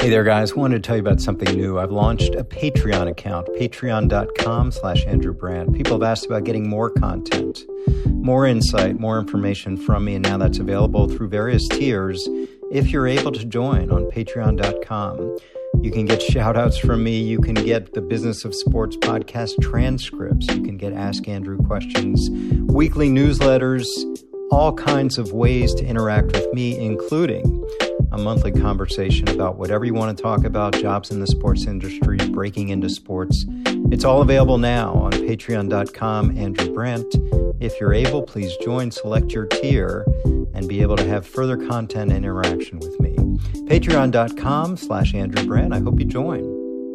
Hey there, guys. Wanted to tell you about something new. I've launched a Patreon account, patreon.com/Andrew Brandt. People have asked about getting more content, more insight, more information from me, and now that's available through various tiers. If you're able to join on patreon.com, you can get shout-outs from me. You can get the Business of Sports podcast transcripts. You can get Ask Andrew questions, weekly newsletters, all kinds of ways to interact with me, including a monthly conversation about whatever you want to talk about, jobs in the sports industry, breaking into sports. It's all available now on patreon.com, Andrew Brandt. If you're able, please join, select your tier, and be able to have further content and interaction with me. Patreon.com/Andrew Brandt. I hope you join.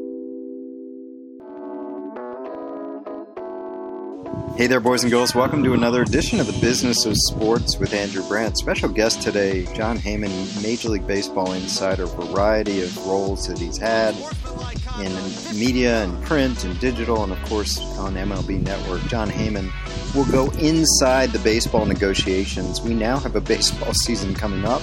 Hey there, boys and girls. Welcome to another edition of the Business of Sports with Andrew Brandt. Special guest today, Jon Heyman, Major League Baseball insider, variety of roles that he's had in media and print and digital and, of course, on MLB Network. Jon Heyman will go inside the baseball negotiations. We now have a baseball season coming up.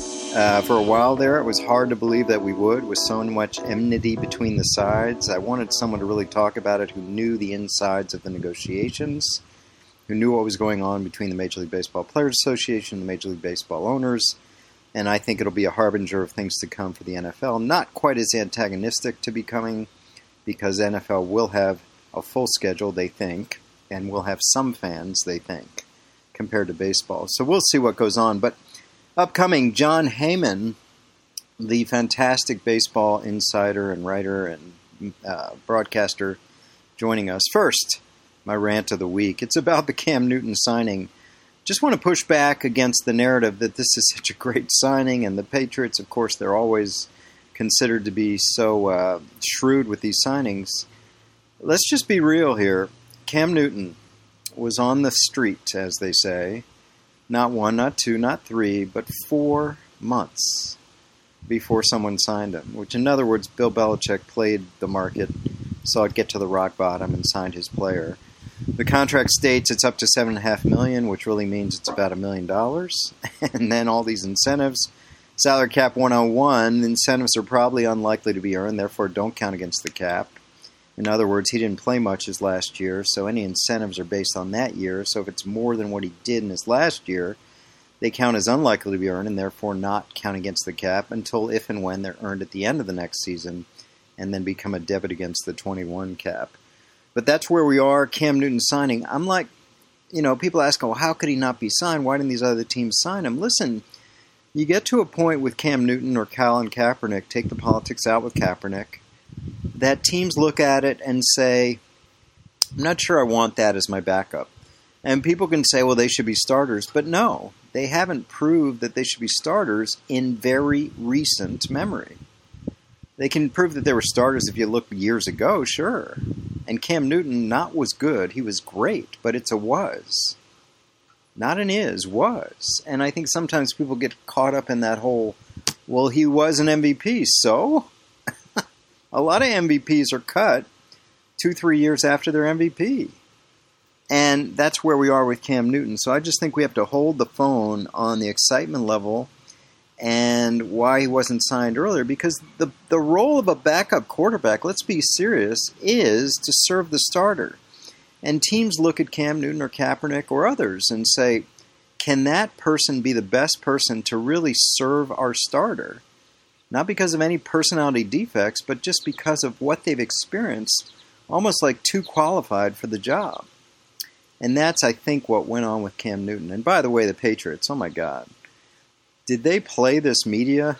For a while there, it was hard to believe that we would, with so much enmity between the sides. I wanted someone to really talk about it who knew the insides of the negotiations, who knew what was going on between the Major League Baseball Players Association and the Major League Baseball owners, and I think it'll be a harbinger of things to come for the NFL. Not quite as antagonistic to becoming, because NFL will have a full schedule, they think, and will have some fans, they think, compared to baseball. So we'll see what goes on, but upcoming, Jon Heyman, the fantastic baseball insider and writer and broadcaster, joining us. First, my rant of the week. It's about the Cam Newton signing. Just want to push back against the narrative that this is such a great signing, and the Patriots, of course, they're always considered to be so shrewd with these signings. Let's just be real here. Cam Newton was on the street, as they say, not one, not two, not three, but 4 months before someone signed him. Which, in other words, Bill Belichick played the market, saw it get to the rock bottom, and signed his player. The contract states it's up to $7.5 million, which really means it's about $1 million. And then all these incentives. Salary cap 101, incentives are probably unlikely to be earned, therefore don't count against the cap. In other words, he didn't play much his last year, so any incentives are based on that year. So if it's more than what he did in his last year, they count as unlikely to be earned and therefore not count against the cap until if and when they're earned at the end of the next season and then become a debit against the 21 cap. But that's where we are, Cam Newton signing. I'm like, people ask, well, how could he not be signed? Why didn't these other teams sign him? Listen, you get to a point with Cam Newton or Colin Kaepernick, take the politics out with Kaepernick, that teams look at it and say, I'm not sure I want that as my backup. And people can say, well, they should be starters. But no, they haven't proved that they should be starters in very recent memory. They can prove that they were starters if you look years ago, sure. And Cam Newton not was good. He was great, but it's a was. Not an is, was. And I think sometimes people get caught up in that whole, well, he was an MVP, so? A lot of MVPs are cut 2-3 years after their MVP. And that's where we are with Cam Newton. So I just think we have to hold the phone on the excitement level and why he wasn't signed earlier. Because the role of a backup quarterback, let's be serious, is to serve the starter. And teams look at Cam Newton or Kaepernick or others and say, can that person be the best person to really serve our starter? Not because of any personality defects, but just because of what they've experienced, almost like too qualified for the job. And that's, I think, what went on with Cam Newton. And by the way, the Patriots, oh my God. Did they play this media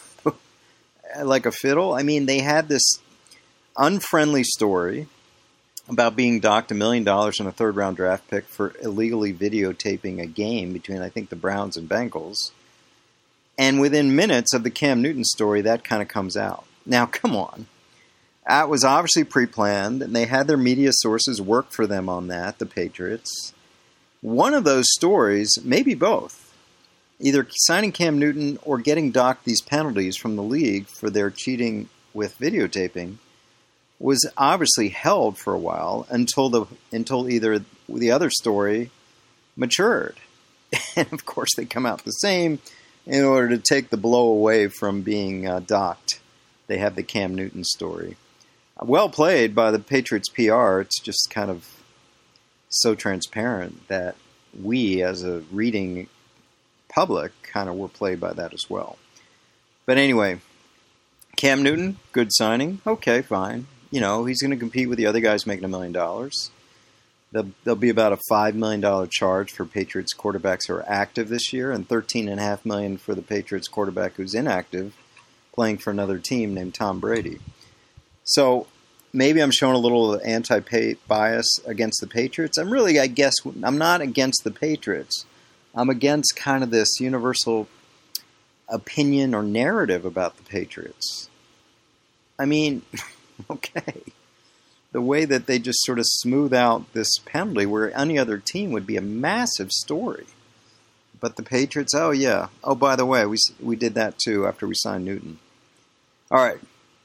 like a fiddle? I mean, they had this unfriendly story about being docked $1 million in a third-round draft pick for illegally videotaping a game between, I think, the Browns and Bengals. And within minutes of the Cam Newton story, that kind of comes out. Now, come on. That was obviously pre-planned, and they had their media sources work for them on that, the Patriots. One of those stories, maybe both, either signing Cam Newton or getting docked these penalties from the league for their cheating with videotaping, was obviously held for a while until either the other story matured. And, of course, they come out the same in order to take the blow away from being docked they have the Cam Newton story. Well played by the Patriots PR. It's just kind of so transparent that we, as a reading public, kind of were played by that as well. But anyway, Cam Newton, good signing. Okay, fine. You know, he's going to compete with the other guys making $1 million. There'll be about a $5 million charge for Patriots quarterbacks who are active this year, and $13.5 million for the Patriots quarterback who's inactive, playing for another team named Tom Brady. So maybe I'm showing a little anti-bias against the Patriots. I guess, I'm not against the Patriots. I'm against kind of this universal opinion or narrative about the Patriots. I mean, okay. The way that they just sort of smooth out this penalty where any other team would be a massive story. But the Patriots, oh yeah. Oh, by the way, we did that too after we signed Newton. All right.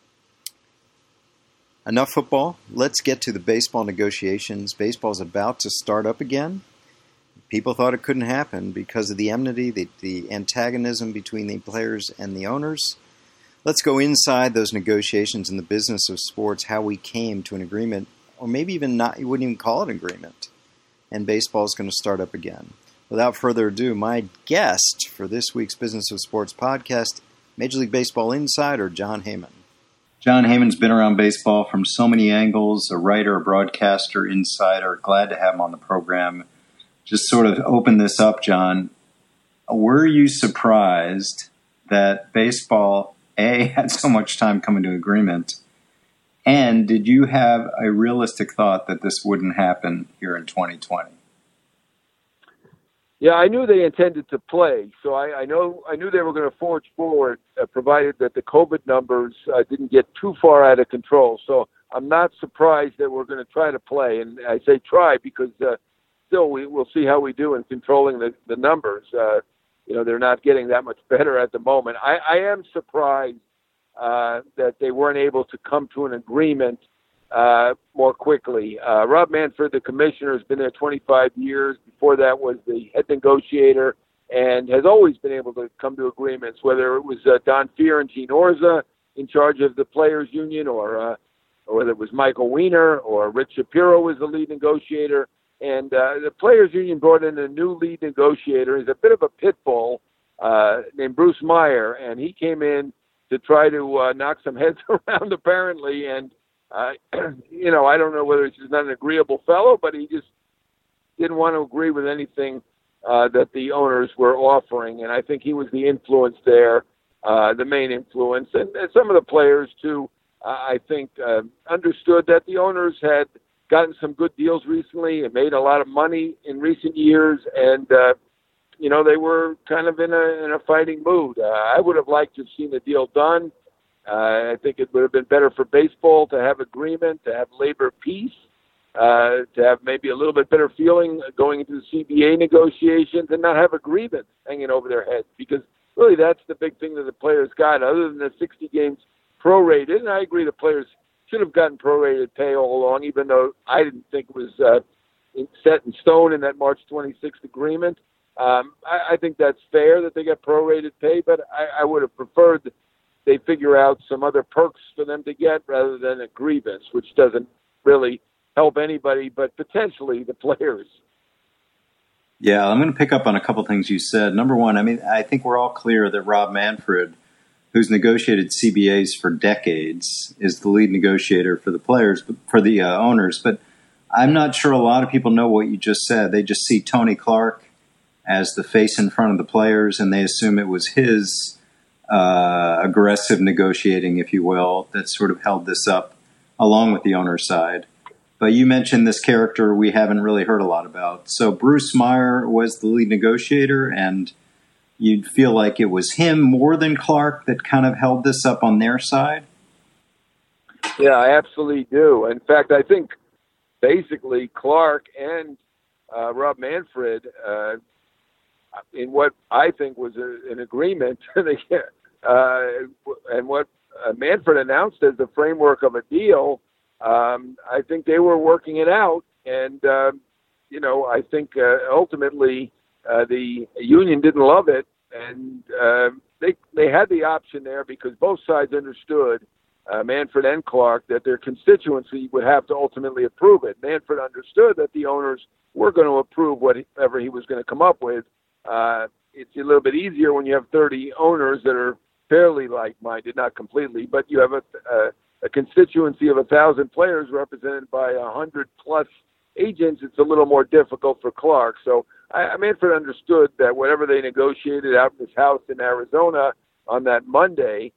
Enough football. Let's get to the baseball negotiations. Baseball's about to start up again. People thought it couldn't happen because of the enmity, the antagonism between the players and the owners. Let's go inside those negotiations in the business of sports, how we came to an agreement, or maybe even not, you wouldn't even call it an agreement. And baseball is going to start up again. Without further ado, my guest for this week's Business of Sports podcast, Major League Baseball insider, Jon Heyman. Jon Heyman's been around baseball from so many angles, a writer, a broadcaster, insider. Glad to have him on the program. Just sort of open this up, Jon. Were you surprised that baseball, A, had so much time coming to agreement, and did you have a realistic thought that this wouldn't happen here in 2020? Yeah, I knew they intended to play, so I knew they were going to forge forward, provided that the COVID numbers didn't get too far out of control. So I'm not surprised that we're going to try to play, and I say try because still we'll see how we do in controlling the numbers. They're not getting that much better at the moment. I am surprised that they weren't able to come to an agreement more quickly. Rob Manfred, the commissioner, has been there 25 years. Before that was the head negotiator and has always been able to come to agreements, whether it was Don Fehr and Gene Orza in charge of the players union or whether it was Michael Weiner or Rich Shapiro was the lead negotiator. And the players union brought in a new lead negotiator. He's a bit of a pit bull named Bruce Meyer, and he came in to try to knock some heads around apparently. And, I don't know whether he's just not an agreeable fellow, but he just didn't want to agree with anything that the owners were offering. And I think he was the influence there, the main influence. And some of the players, too, I think understood that the owners had gotten some good deals recently and made a lot of money in recent years. And, they were kind of in a fighting mood. I would have liked to have seen the deal done. I think it would have been better for baseball to have agreement, to have labor peace, to have maybe a little bit better feeling going into the CBA negotiations and not have a grievance hanging over their heads, because really that's the big thing that the players got, other than the 60 games prorated. And I agree the players should have gotten prorated pay all along, even though I didn't think it was set in stone in that March 26th agreement. I think that's fair that they get prorated pay, but I would have preferred that they figure out some other perks for them to get rather than a grievance, which doesn't really help anybody, but potentially the players. Yeah, I'm going to pick up on a couple things you said. Number one, I think we're all clear that Rob Manfred, who's negotiated CBAs for decades, is the lead negotiator for the players, for the owners. But I'm not sure a lot of people know what you just said. They just see Tony Clark as the face in front of the players, and they assume it was his aggressive negotiating, if you will, that sort of held this up along with the owner's side. But you mentioned this character we haven't really heard a lot about. So Bruce Meyer was the lead negotiator, and you'd feel like it was him more than Clark that kind of held this up on their side? Yeah, I absolutely do. In fact, I think basically Clark and Rob Manfred, in what I think was an agreement, and what Manfred announced as the framework of a deal, I think they were working it out. And, I think ultimately the union didn't love it, and they had the option there because both sides understood, Manfred and Clark, that their constituency would have to ultimately approve it. Manfred understood that the owners were going to approve whatever he was going to come up with. It's a little bit easier when you have 30 owners that are fairly like-minded, not completely, but you have a constituency of 1,000 players represented by 100-plus agents. It's a little more difficult for Clark. So Manfred understood that whatever they negotiated out in his house in Arizona on that Monday,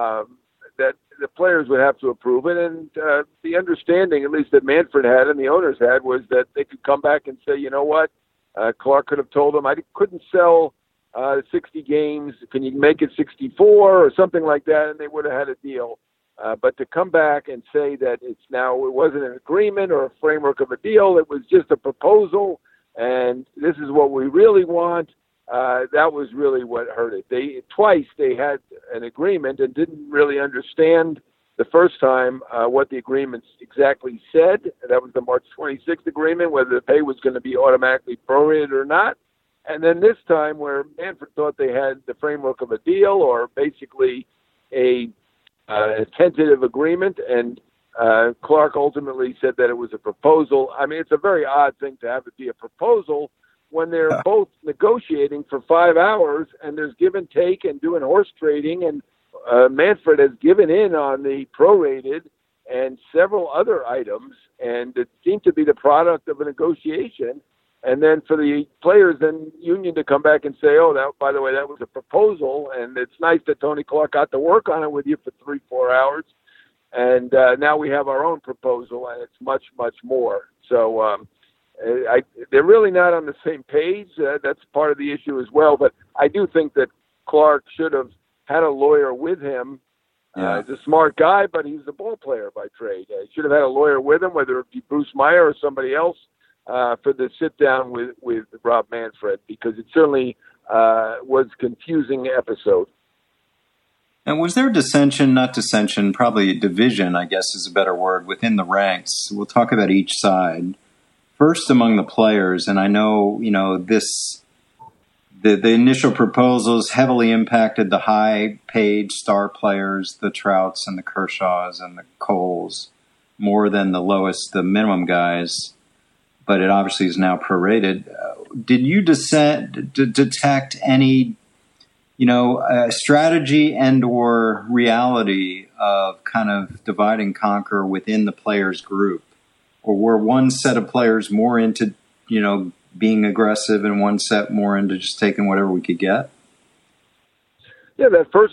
that the players would have to approve it. And the understanding, at least that Manfred had and the owners had, was that they could come back and say, you know what, Clark could have told them, I couldn't sell 60 games. Can you make it 64 or something like that? And they would have had a deal. But to come back and say that it wasn't an agreement or a framework of a deal, it was just a proposal, and this is what we really want, that was really what hurt it. Twice they had an agreement and didn't really understand the first time what the agreements exactly said. That was the March 26th agreement, whether the pay was going to be automatically prorated or not. And then this time where Manfred thought they had the framework of a deal or basically a tentative agreement, and Clark ultimately said that it was a proposal. I mean, it's a very odd thing to have it be a proposal when they're both negotiating for 5 hours and there's give and take and doing horse trading, and Manfred has given in on the prorated and several other items, and it seemed to be the product of a negotiation. And then for the players and union to come back and say, oh, that, by the way, that was a proposal, and it's nice that Tony Clark got to work on it with you for 3-4 hours. And now we have our own proposal, and it's much, much more. So they're really not on the same page. That's part of the issue as well. But I do think that Clark should have had a lawyer with him. Yeah. He's a smart guy, but he's a ball player by trade. He should have had a lawyer with him, whether it be Bruce Meyer or somebody else, for the sit-down with Rob Manfred, because it certainly was a confusing episode. And was there dissension, not dissension, probably division, I guess is a better word, within the ranks? We'll talk about each side. First among the players, and I know, the initial proposals heavily impacted the high-paid star players, the Trouts and the Kershaws and the Coles, more than the minimum guys. But it obviously is now prorated. Did you detect any, strategy and or reality of kind of divide and conquer within the players group? Or were one set of players more into, being aggressive and one set more into just taking whatever we could get? Yeah, that first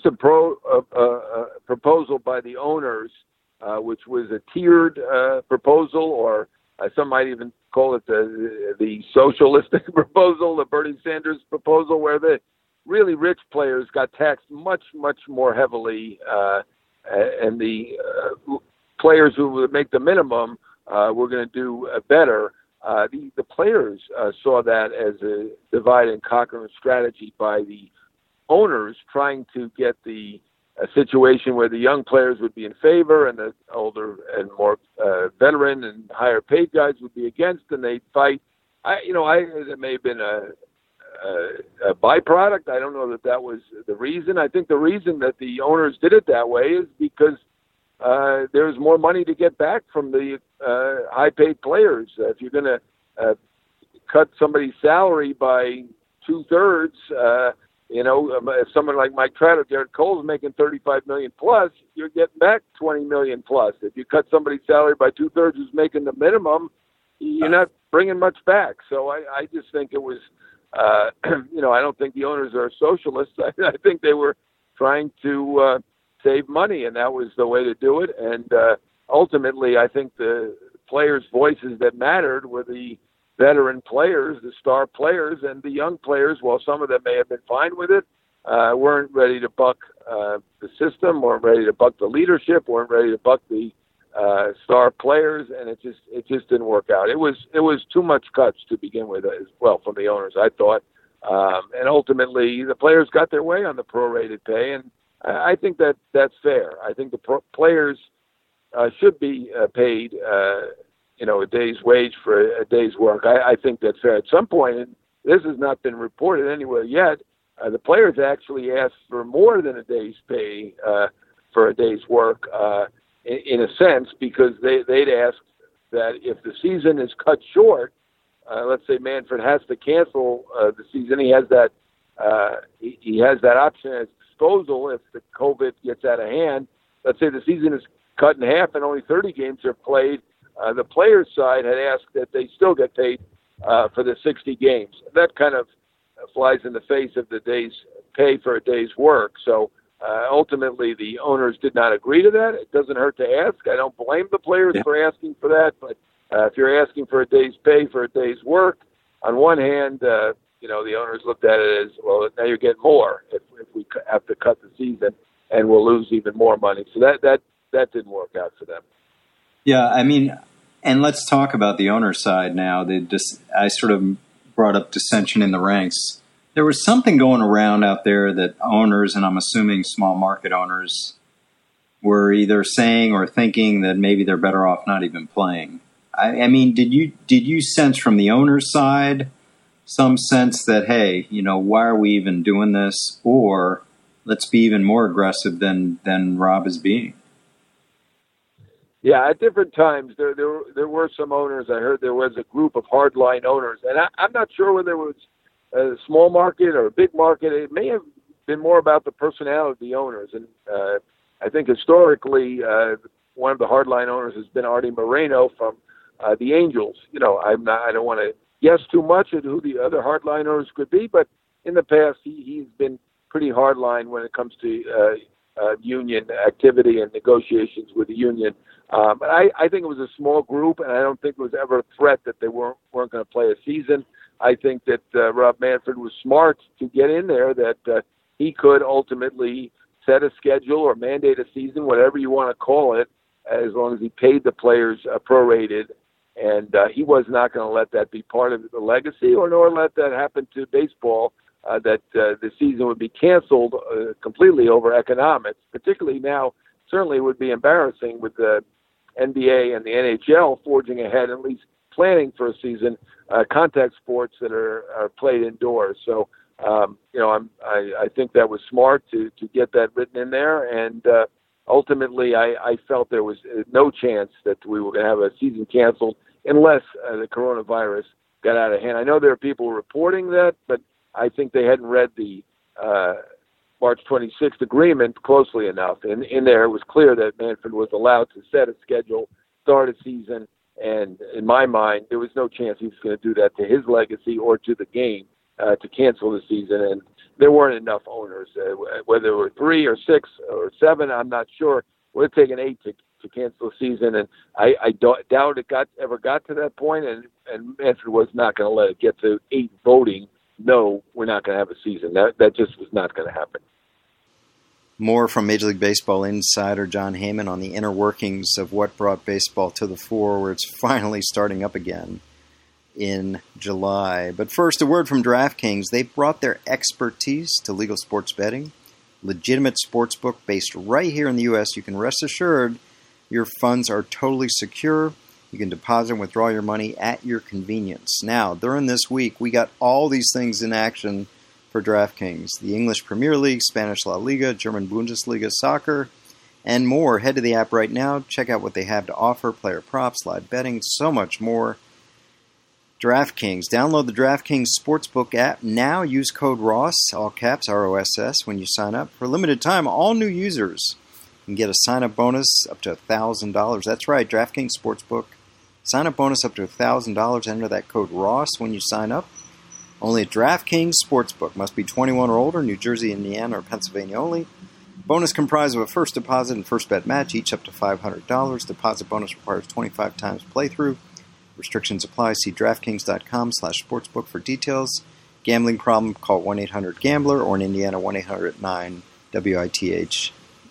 proposal by the owners, which was a tiered proposal, or some might even call it the socialistic proposal, the Bernie Sanders proposal, where the really rich players got taxed much, much more heavily, and the players who would make the minimum were going to do better. The players saw that as a divide and conquer strategy by the owners, trying to get a situation where the young players would be in favor and the older and more veteran and higher paid guys would be against, and they'd fight. It may have been a byproduct. I don't know that was the reason. I think the reason that the owners did it that way is because there's more money to get back from the high paid players. If you're going to cut somebody's salary by 2/3, if someone like Mike Trout or Garrett Cole is making $35 million plus, you're getting back $20 million plus. If you cut somebody's salary by 2/3 who's making the minimum, you're not bringing much back. So I just think it was, I don't think the owners are socialists. I think they were trying to save money, and that was the way to do it. And ultimately, I think the players' voices that mattered were the veteran players, the star players, and the young players, while some of them may have been fine with it, weren't ready to buck the system, weren't ready to buck the leadership, weren't ready to buck the star players, and it just didn't work out. It was too much cuts to begin with as well from the owners, I thought. And ultimately, the players got their way on the prorated pay, and I think that's fair. I think the players should be paid a day's wage for a day's work. I think that's fair. At some point, and this has not been reported anywhere yet, the players actually asked for more than a day's pay for a day's work, in a sense, because they'd asked that if the season is cut short, let's say Manfred has to cancel the season, he has that option at his disposal if the COVID gets out of hand. Let's say the season is cut in half and only 30 games are played. The players' side had asked that they still get paid for the 60 games. That kind of flies in the face of the day's pay for a day's work. So ultimately, the owners did not agree to that. It doesn't hurt to ask. I don't blame the players for asking for that. But if you're asking for a day's pay for a day's work, on one hand, the owners looked at it as, well, now you're getting more if we have to cut the season, and we'll lose even more money. So that didn't work out for them. Yeah, I mean, and let's talk about the owner side now. I sort of brought up dissension in the ranks. There was something going around out there that owners, and I'm assuming small market owners, were either saying or thinking that maybe they're better off not even playing. I mean, did you sense from the owner's side some sense that, hey, why are we even doing this? Or let's be even more aggressive than Rob is being? Yeah, at different times there were some owners. I heard there was a group of hardline owners, and I'm not sure whether it was a small market or a big market. It may have been more about the personality of the owners, and I think historically one of the hardline owners has been Artie Moreno from the Angels. I don't want to guess too much at who the other hardline owners could be, but in the past he's been pretty hardline when it comes to union activity and negotiations with the union. But I think it was a small group, and I don't think it was ever a threat that they weren't going to play a season. I think that Rob Manfred was smart to get in there, that he could ultimately set a schedule or mandate a season, whatever you want to call it, as long as he paid the players prorated. And he was not going to let that be part of the legacy, nor let that happen to baseball, that the season would be canceled completely over economics, particularly now. Certainly it would be embarrassing with the NBA and the NHL forging ahead, at least planning for a season, contact sports that are played indoors. So, I think that was smart to get that written in there. And ultimately, I felt there was no chance that we were going to have a season canceled unless the coronavirus got out of hand. I know there are people reporting that, but I think they hadn't read the March 26th agreement closely enough. And in there, it was clear that Manfred was allowed to set a schedule, start a season, and in my mind, there was no chance he was going to do that to his legacy or to the game to cancel the season. And there weren't enough owners, whether it were 3 or 6 or 7, I'm not sure. It would have taken 8 to cancel the season, and I doubt it ever got to that point, and Manfred was not going to let it get to 8 voting. No, we're not going to have a season. That just was not going to happen. More from Major League Baseball insider Jon Heyman on the inner workings of what brought baseball to the fore, where it's finally starting up again in July. But first, a word from DraftKings. They've brought their expertise to legal sports betting. Legitimate sportsbook based right here in the U.S. You can rest assured your funds are totally secure. You can deposit and withdraw your money at your convenience. Now, during this week, we got all these things in action for DraftKings. The English Premier League, Spanish La Liga, German Bundesliga, soccer, and more. Head to the app right now. Check out what they have to offer. Player props, live betting, so much more. DraftKings. Download the DraftKings Sportsbook app now. Use code ROSS, all caps, ROSS, when you sign up. For a limited time, all new users can get a sign-up bonus up to $1,000. That's right, DraftKings Sportsbook. Sign-up bonus up to $1,000. Enter that code ROSS when you sign up. Only at DraftKings Sportsbook. Must be 21 or older. New Jersey, Indiana, or Pennsylvania only. Bonus comprised of a first deposit and first bet match, each up to $500. Deposit bonus requires 25 times playthrough. Restrictions apply. See DraftKings.com/sportsbook for details. Gambling problem? Call 1-800-GAMBLER or in Indiana 1-800-9-WITH-IT.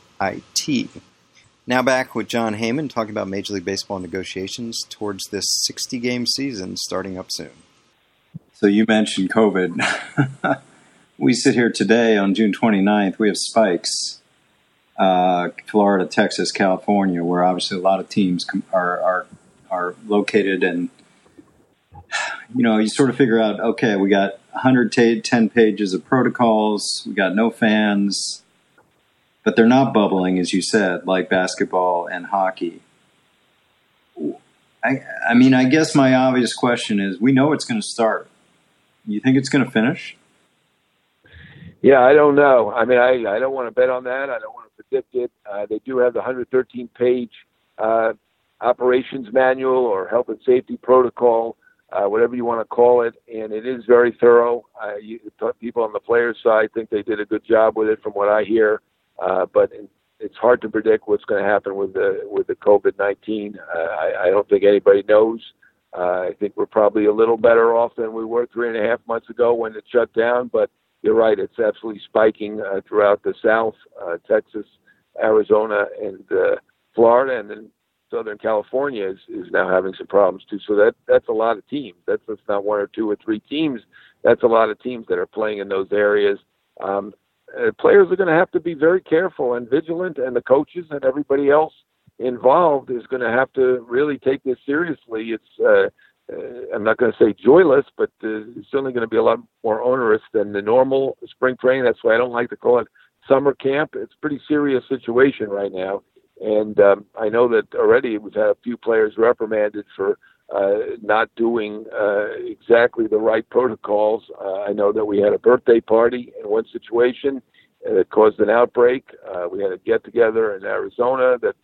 Now back with Jon Heyman talking about Major League Baseball negotiations towards this 60-game season starting up soon. So you mentioned COVID. We sit here today on June 29th. We have spikes. Florida, Texas, California, where obviously a lot of teams are located, and you sort of figure out, okay, we got 110 pages of protocols, we got no fans, but they're not bubbling, as you said, like basketball and hockey. I mean, I guess my obvious question is, we know it's going to start. You think it's going to finish? Yeah, I don't know. I mean, I don't want to bet on that. I don't want to predict it. They do have the 113-page operations manual or health and safety protocol, whatever you want to call it, and it is very thorough. People on the players' side think they did a good job with it, from what I hear, but it's hard to predict what's going to happen with the COVID-19. I don't think anybody knows. I think we're probably a little better off than we were 3.5 months ago when it shut down, but you're right, it's absolutely spiking throughout the South, Texas, Arizona, and Florida, and then Southern California is now having some problems too. So that's a lot of teams. That's not one or two or three teams. That's a lot of teams that are playing in those areas. Players are going to have to be very careful and vigilant, and the coaches and everybody else involved is going to have to really take this seriously. It's I'm not going to say joyless, but it's certainly going to be a lot more onerous than the normal spring training. That's why I don't like to call it summer camp. It's a pretty serious situation right now. And I know that already we've had a few players reprimanded for not doing exactly the right protocols. I know that we had a birthday party in one situation that caused an outbreak. We had a get-together in Arizona that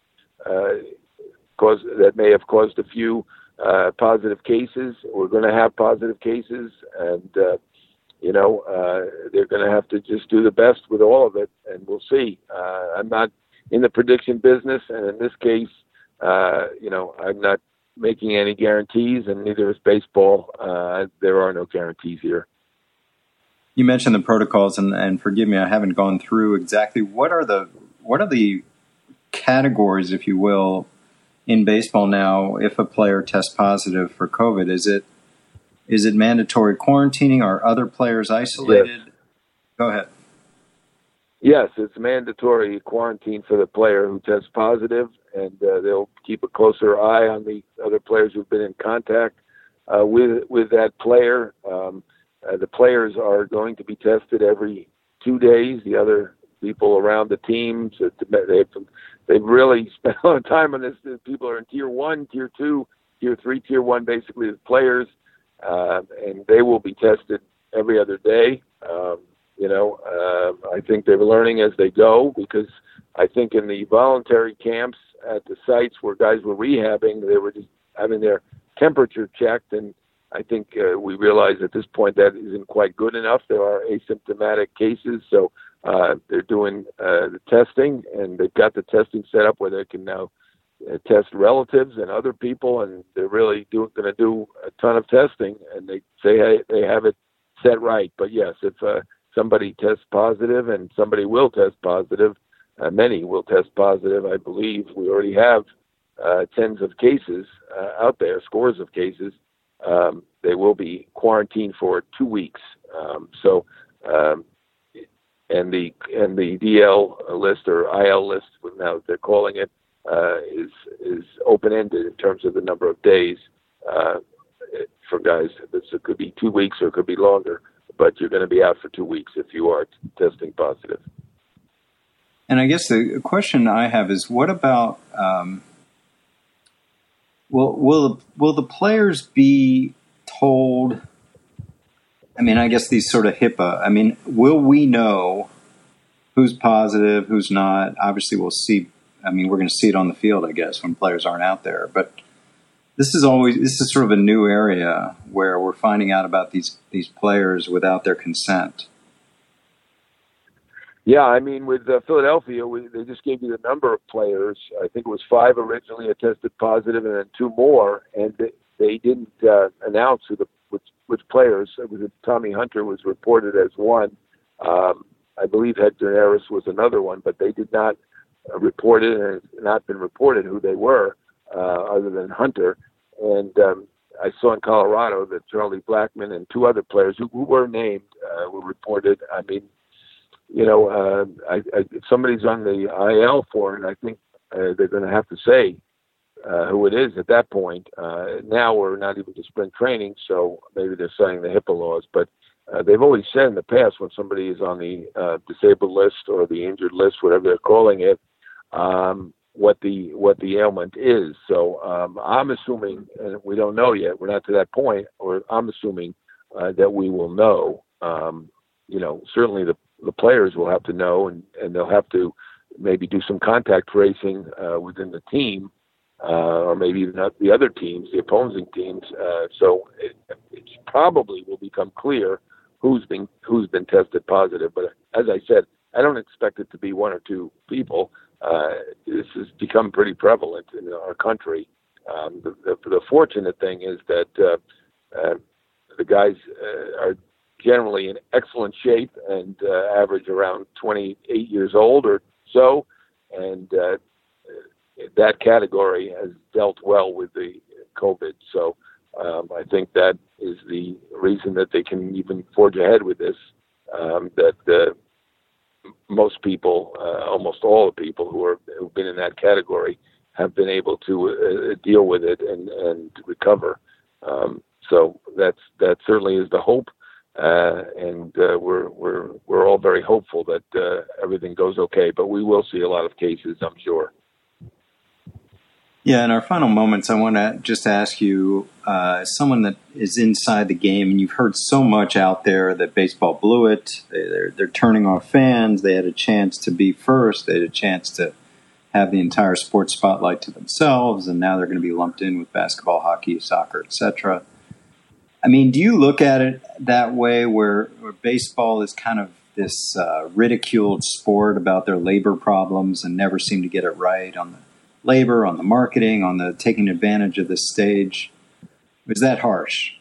may have caused a few positive cases. We're going to have positive cases, and they're going to have to just do the best with all of it, and we'll see. I'm not in the prediction business, and in this case, I'm not making any guarantees, and neither is baseball. There are no guarantees here. You mentioned the protocols, and forgive me, I haven't gone through exactly what are the categories, if you will, in baseball now. If a player tests positive for COVID, is it mandatory quarantining? Are other players isolated? Yes. Go ahead. Yes, it's mandatory quarantine for the player who tests positive, and they'll keep a closer eye on the other players who've been in contact with that player. The players are going to be tested every 2 days. The other people around the team, they've really spent a lot of time on this. People are in Tier 1, Tier 2, Tier 3, Tier 1, basically, the players, and they will be tested every other day. I think they're learning as they go, because I think in the voluntary camps at the sites where guys were rehabbing, they were just having their temperature checked, and I think we realize at this point that isn't quite good enough. There are asymptomatic cases, so they're doing the testing, and they've got the testing set up where they can now test relatives and other people, and they're really going to do a ton of testing, and they say they have it set right. But yes, if somebody tests positive, and somebody will test positive, many will test positive, I believe. We already have tens of cases out there, scores of cases. They will be quarantined for 2 weeks. And the DL list, or IL list, now they're calling it, is open-ended in terms of the number of days for guys. It could be 2 weeks or it could be longer, but you're going to be out for 2 weeks if you are testing positive. And I guess the question I have is, what about will the players be told? I mean, I guess these sort of HIPAA. I mean, will we know who's positive, who's not? Obviously, we'll see. I mean, we're going to see it on the field, I guess, when players aren't out there. But this is sort of a new area where we're finding out about these players without their consent. Yeah, I mean, with Philadelphia, they just gave you the number of players. I think it was 5 originally that tested positive, and then 2 more, and they didn't announce which players. It was Tommy Hunter was reported as one. I believe Hector Neris was another one, but they did not report it, and it's not been reported who they were, other than Hunter. And I saw in Colorado that Charlie Blackmon and 2 other players who were named were reported. I mean, if somebody's on the IL for it, I think they're going to have to say who it is at that point. Now we're not even to spring training, so maybe they're citing the HIPAA laws. But they've always said in the past when somebody is on the disabled list or the injured list, whatever they're calling it, what the ailment is. So I'm assuming, and we don't know yet, we're not to that point, or I'm assuming that we will know. Certainly the players will have to know, and they'll have to maybe do some contact tracing within the team, or maybe even the other teams, the opposing teams. So it probably will become clear who's been tested positive. But as I said, I don't expect it to be one or two people. This has become pretty prevalent in our country. The fortunate thing is that the guys are generally in excellent shape and average around 28 years old or so, and that category has dealt well with the COVID. So I think that is the reason that they can even forge ahead with this, that most people, almost all the people who've been in that category have been able to deal with it and recover. So that certainly is the hope. And we're all very hopeful that everything goes okay, but we will see a lot of cases, I'm sure. Yeah, in our final moments, I want to just ask you, someone that is inside the game, and you've heard so much out there that baseball blew it. They're turning off fans. They had a chance to be first. They had a chance to have the entire sports spotlight to themselves, and now they're going to be lumped in with basketball, hockey, soccer, etc. I mean, do you look at it that way, where baseball is kind of this ridiculed sport about their labor problems and never seem to get it right on the labor, on the marketing, on the taking advantage of this stage? Is that harsh?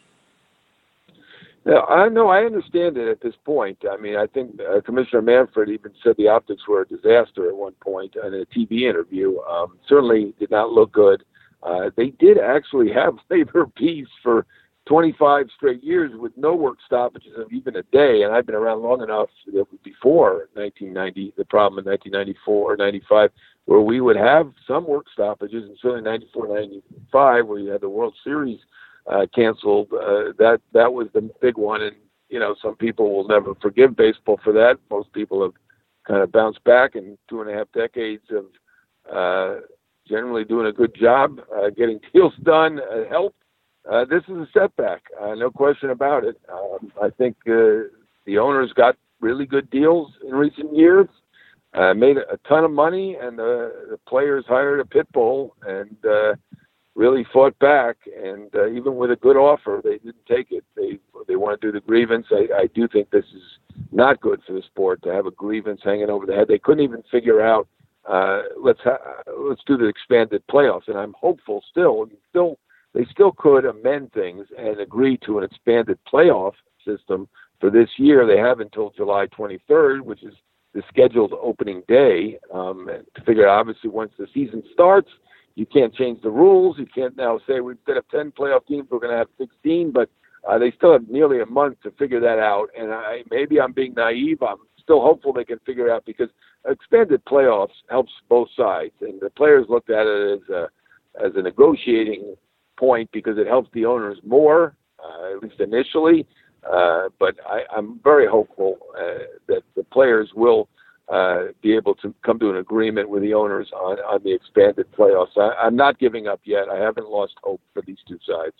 No, I understand it at this point. I mean, I think Commissioner Manfred even said the optics were a disaster at one point in a TV interview. Certainly did not look good. They did actually have labor peace for 25 straight years with no work stoppages of even a day. And I've been around long enough before 1990, the problem in 1994 or 95, where we would have some work stoppages, and certainly 94, 95, where you had the World Series canceled. That was the big one. And, some people will never forgive baseball for that. Most people have kind of bounced back in 2.5 decades of generally doing a good job, getting deals done, helped. This is a setback, no question about it. I think the owners got really good deals in recent years, made a ton of money, and the players hired a pit bull and really fought back. And even with a good offer, they didn't take it. They want to do the grievance. I do think this is not good for the sport to have a grievance hanging over the head. They couldn't even figure out let's do the expanded playoffs, and I'm hopeful they still could amend things and agree to an expanded playoff system for this year. They have until July 23rd, which is the scheduled opening day, to figure out, obviously, once the season starts, you can't change the rules. You can't now say instead of 10 playoff teams, we're going to have 16, but they still have nearly a month to figure that out. And maybe I'm being naive. I'm still hopeful they can figure it out, because expanded playoffs helps both sides. And the players looked at it as a negotiating point, because it helps the owners more, at least initially. But I'm very hopeful that the players will be able to come to an agreement with the owners on the expanded playoffs. I'm not giving up yet. I haven't lost hope for these two sides.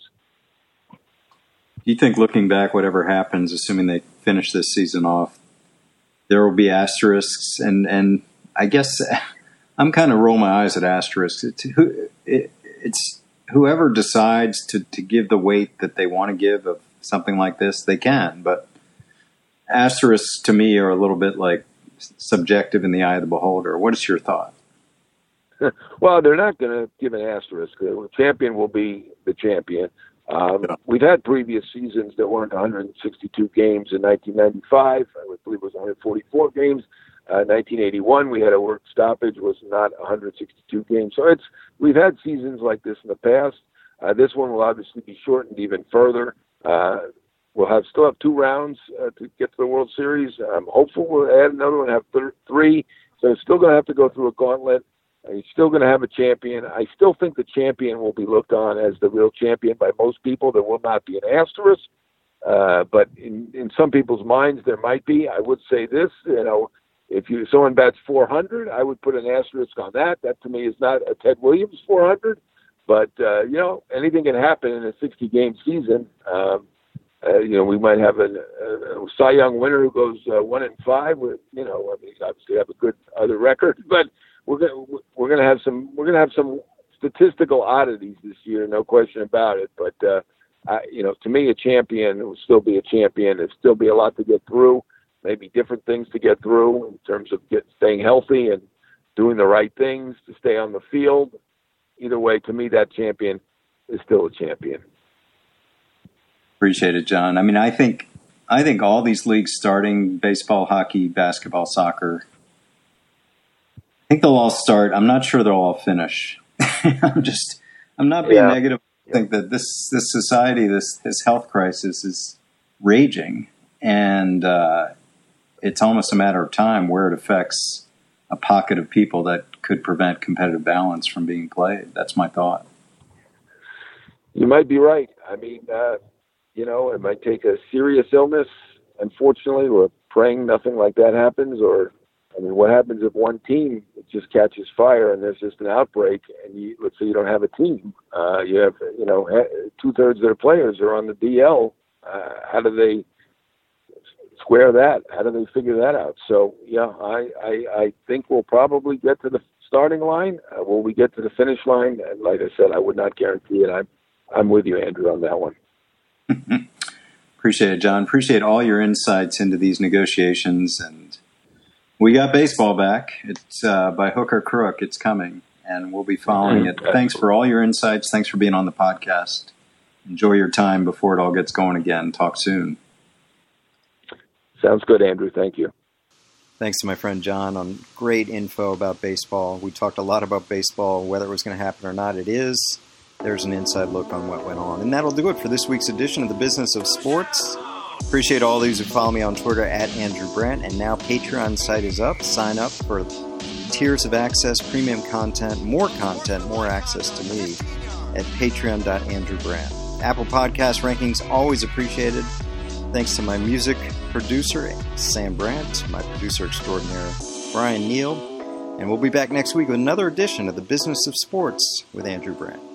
Do you think, looking back, whatever happens, assuming they finish this season off, there will be asterisks? And I guess I'm kind of roll my eyes at asterisks. It's whoever decides to give the weight that they want to give of something like this, they can. But asterisks to me are a little bit like subjective in the eye of the beholder. What is your thought? Well, they're not going to give an asterisk. The champion will be the champion. We've had previous seasons that weren't 162 games in 1995. I believe it was 144 games. 1981, we had a work stoppage, was not 162 games. So we've had seasons like this in the past. This one will obviously be shortened even further. We'll still have 2 rounds to get to the World Series. I'm hopeful we'll add another one, have 3. So it's still going to have to go through a gauntlet. You're still going to have a champion. I still think the champion will be looked on as the real champion by most people. There will not be an asterisk. But in some people's minds, there might be. I would say this, if someone bats 400, I would put an asterisk on that. That to me is not a Ted Williams 400. But, anything can happen in a 60-game season. We might have a Cy Young winner who goes 1-5 with, obviously have a good other record, but we're gonna have some statistical oddities this year, no question about it. But to me, a champion will still be a champion. There'll still be a lot to get through, maybe different things to get through in terms of staying healthy and doing the right things to stay on the field. Either way, to me, that champion is still a champion. Appreciate it, John. I mean, I think all these leagues starting, baseball, hockey, basketball, soccer, I think they'll all start. I'm not sure they'll all finish. I'm not being negative. I think that this society, this health crisis is raging, and it's almost a matter of time where it affects a pocket of people that could prevent competitive balance from being played. That's my thought. You might be right. I mean, it might take a serious illness. Unfortunately, we're praying nothing like that happens. Or, what happens if one team just catches fire and there's just an outbreak, and let's say you don't have a team. You have, 2/3 of their players are on the DL. How do they square that? How do they figure that out? So, I think we'll probably get to the starting line. Will we get to the finish line? And like I said, I would not guarantee it. I'm with you, Andrew, on that one. Appreciate it, John. Appreciate all your insights into these negotiations. And we got baseball back. It's by hook or crook. It's coming, and we'll be following it. Thanks for all your insights. Thanks for being on the podcast. Enjoy your time before it all gets going again. Talk soon. Sounds good, Andrew. Thank you. Thanks to my friend John on great info about baseball. We talked a lot about baseball, whether it was going to happen or not. It is. There's an inside look on what went on. And that'll do it for this week's edition of the Business of Sports. Appreciate all those who follow me on Twitter at Andrew Brandt. And now Patreon site is up. Sign up for tiers of access, premium content, more access to me at patreon.andrewbrandt. Apple Podcast rankings always appreciated. Thanks to my music producer, Sam Brandt, my producer extraordinaire, Brian Neal. And we'll be back next week with another edition of the Business of Sports with Andrew Brandt.